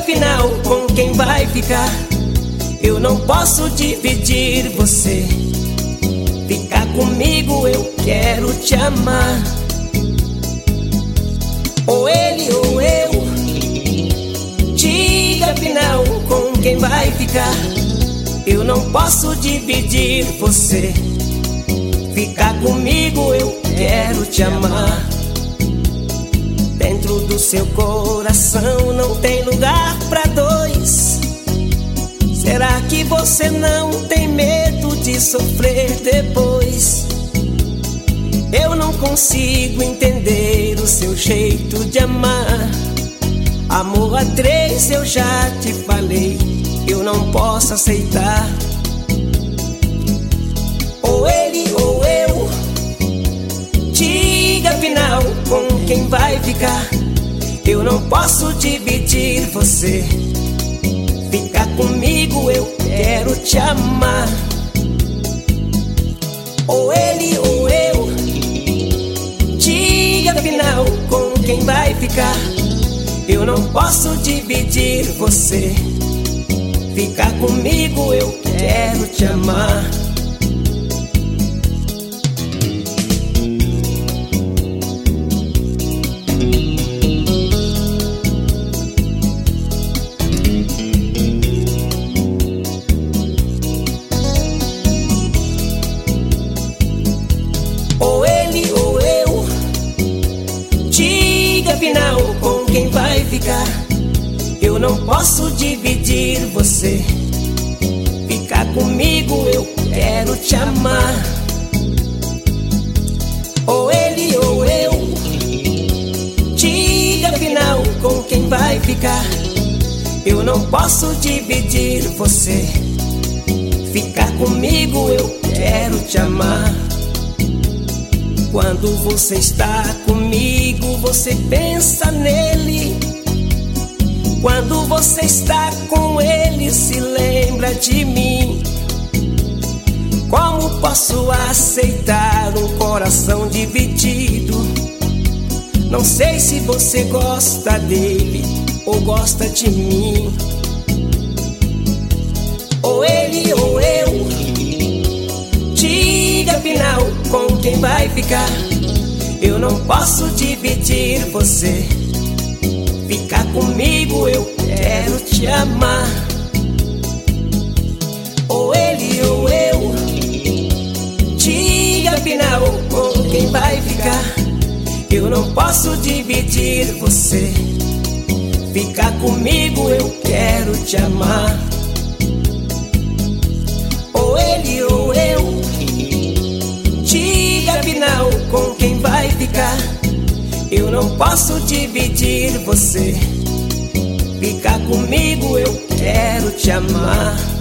afinal com quem vai ficar. Eu não posso dividir você. Fica comigo, eu quero te amar. Ou ele ou eu. Diga afinal com quem vai ficar. Eu não posso dividir você. Fica comigo, eu quero te amar. Dentro do seu coração não tem lugar pra dois. Será que você não tem medo de sofrer depois? Eu não consigo entender o seu jeito de amar. Amor a três eu já te falei, eu não posso aceitar. Ou ele ou eu. Diga afinal com quem vai ficar. Eu não posso dividir você. Fica comigo, eu quero te amar. Ou ele ou eu. Diga afinal com quem vai ficar. Eu não posso dividir você. Fica comigo, eu quero te amar. Ou ele ou eu. Diga afinal com quem vai ficar. Eu não posso dividir você. Fica comigo, eu quero te amar. Ou ele ou eu. Diga afinal com quem vai ficar. Eu não posso dividir você. Fica comigo, eu quero te amar. Quando você está comigo, você pensa nele. Quando você está com ele, se lembra de mim. Como posso aceitar um coração dividido? Não sei se você gosta dele ou gosta de mim. Ou ele ou eu. Diga afinal com quem vai ficar. Eu não posso dividir você. Fica comigo, eu quero te amar. Ou ele ou eu. Diga afinal com quem vai ficar. Eu não posso dividir você. Fica comigo, eu quero te amar. Ou ele ou eu. Diga afinal com quem vai ficar. Eu não posso dividir você. Fica comigo, eu quero te amar.